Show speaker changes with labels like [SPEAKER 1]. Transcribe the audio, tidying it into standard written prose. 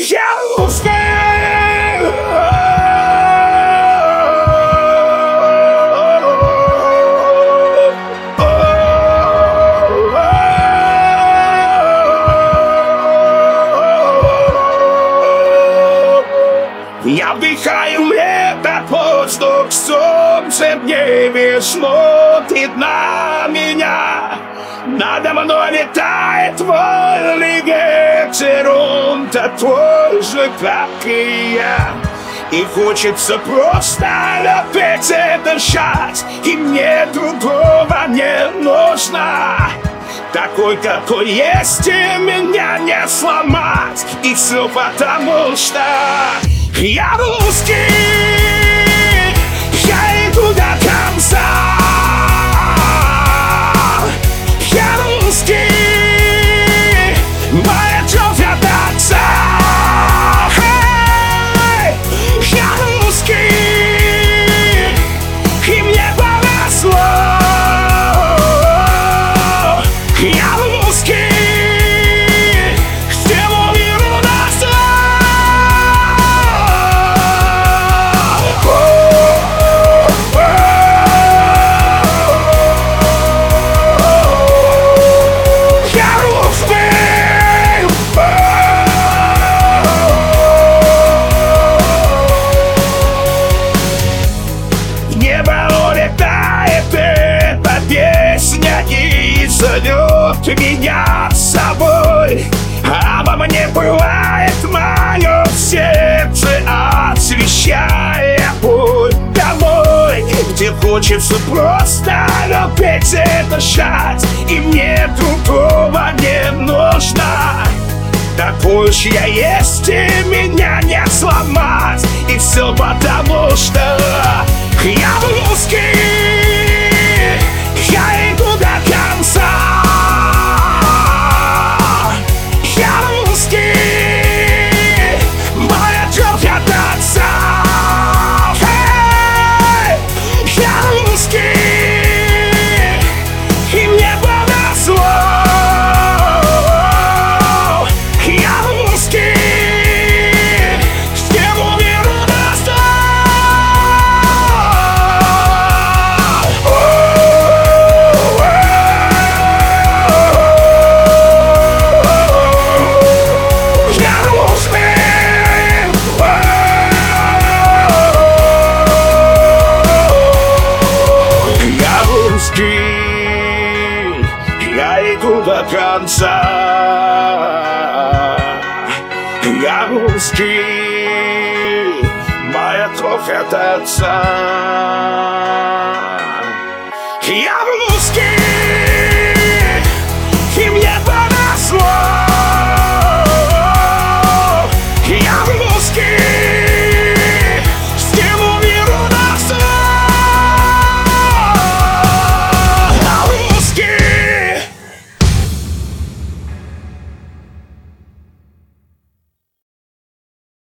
[SPEAKER 1] Я русский. Я вдыхаю этот воздух, солнце в небе смотрит на меня. Надо мной летает твой ветер, он такой же, как и я. И хочется просто опять дышать, и мне другого не нужно. Такой, какой есть, и меня не сломать. И все потому, что я русский, я иду до конца. Я русский, моя кровь от отца. Я русский, и мне повезло. Я русский, всему миру назло. Зовет меня с собой, обо мне бывает мое сердце, освещая путь домой, где хочется просто опять дышать, и мне другого не нужно. Такой уж я есть, и меня не сломать, и все потому, что я русский. Я иду до конца. Я русский, моя кровь от отца. Я русский, и мне повезло. Я русский, всему миру назло. Я иду до конца. Я русский, моя кровь от отца. Я русский.